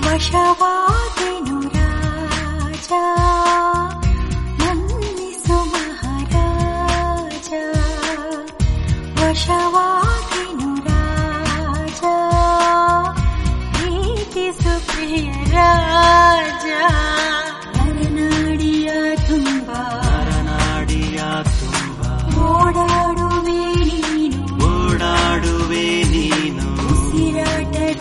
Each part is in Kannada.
ವಶವಾದೆನು ರಾಜ ಮನ್ನಿಸು ಮಹಾರಾಜ ವಶವಾದೆನು ರಾಜ ಪ್ರೀತಿಸು ಪ್ರಿಯ ರಾಜ ನರನಾಡಿಯ ತುಂಬ ಓಡಾಡುವೆ ನೀನು ಉಸಿರಾಟದ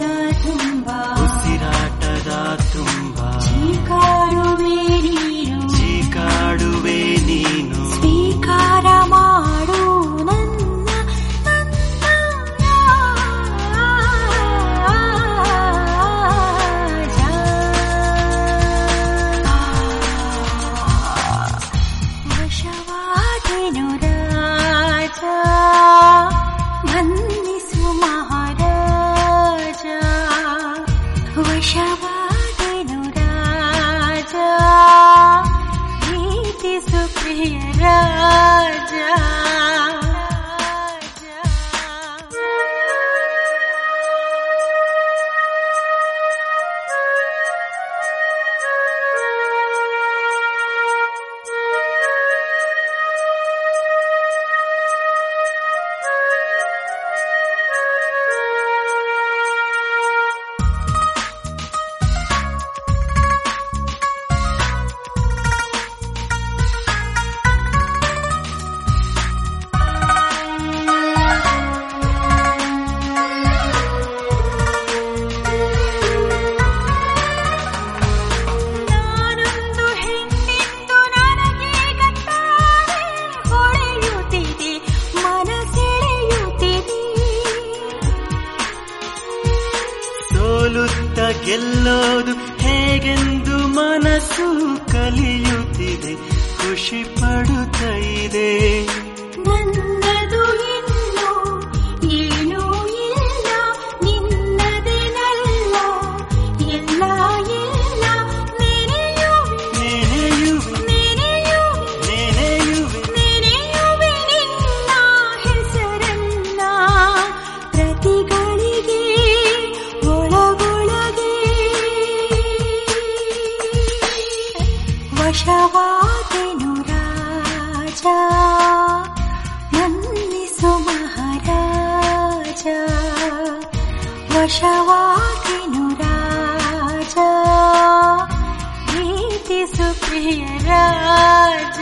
ತುಂಬ ಚೀಕಾಡುವೆ ನೀನು ಸ್ವೀಕಾರ ಮಾಡು ನನ್ನ ರಾಜ ವಶವಾದೆನು ರಾಜ ಮನ್ನಿಸು ಮಹಾರಾಜ ವಶವಾದೆನು ರಾಜ ಪ್ರೀತಿಸು ಪ್ರಿಯ ರಾಜ ಗೆಲ್ಲೋದು ಹೇಗೆಂದು ಮನಸ್ಸು ಕಲಿಯುತ್ತಿದೆ, ಖುಷಿ ಪಡುತ್ತಾ ಇದೆ. ನನ್ನದು ಇನ್ನು ಏನೂ ಇಲ್ಲ, ನಿನ್ನದೇನಲ್ಲ ಎಲ್ಲ ಎಲ್ಲ ನೆನೆಯುವೆ ನಿನ್ನ ಹೆಸರನ್ನ ಪ್ರತಿಗಳಿಗೆ ವಶವಾದೆನು ರಾಜ ಮನ್ನಿಸು ಮಹಾರಾಜ ವಶವಾದೆನು ರಾಜ ಪ್ರೀತಿಸು ಪ್ರಿಯ ರಾಜ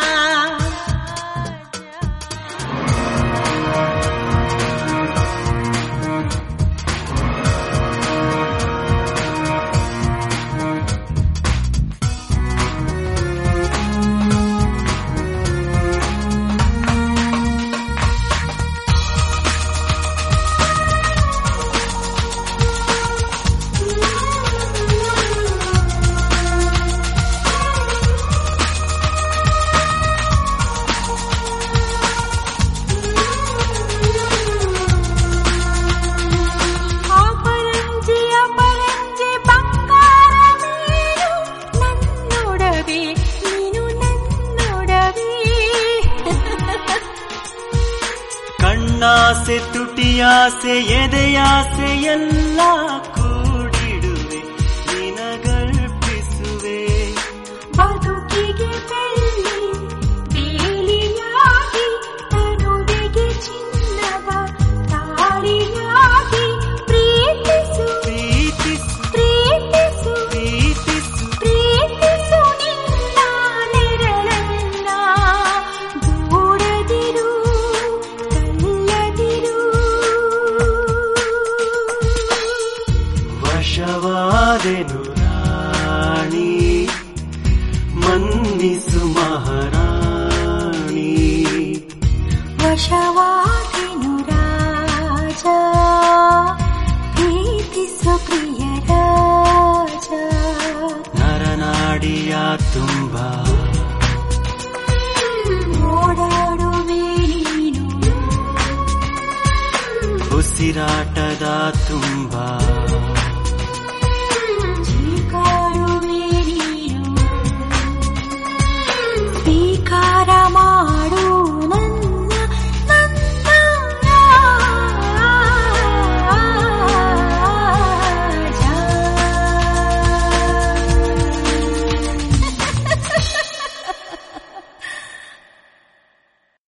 ಕಣ್ಣಾಸೆ ತುಟಿಯಾಸೆ ಎದೆಯಾಸೆ ಎಲ್ಲ ಕೂಡಿಡುವೆ ನಿನಗರ್ಪಿಸುವೆ. ಬದುಕಿಗೆ ಬೆಳ್ಳಿ ಬೇಲಿಯಾಗಿ ತನುವಿಗೆ ಚಿನ್ನದ ತಾಳಿಯಾಗಿ ಪ್ರೀತಿಸು ಪ್ರೀತಿಸು ಪ್ರೀತಿಸು ಪ್ರೀತಿಸು ಪ್ರೀತಿಸು ನಿನ್ನ ನೆರಳನ್ನ ದೂರದಿರು ವಶವಾದೆನು ರಾಣಿ ಮನ್ನಿಸು ಮಹಾರಾಣಿ ವಶವಾದೆನು ರಾಜ ಪ್ರೀತಿಸು ಪ್ರಿಯ ರಾಜ ನರನಾಡಿಯ ತುಂಬ ಓಡಾಡುವೆ ನೀನು ಉಸಿರಾಟದ ತುಂಬ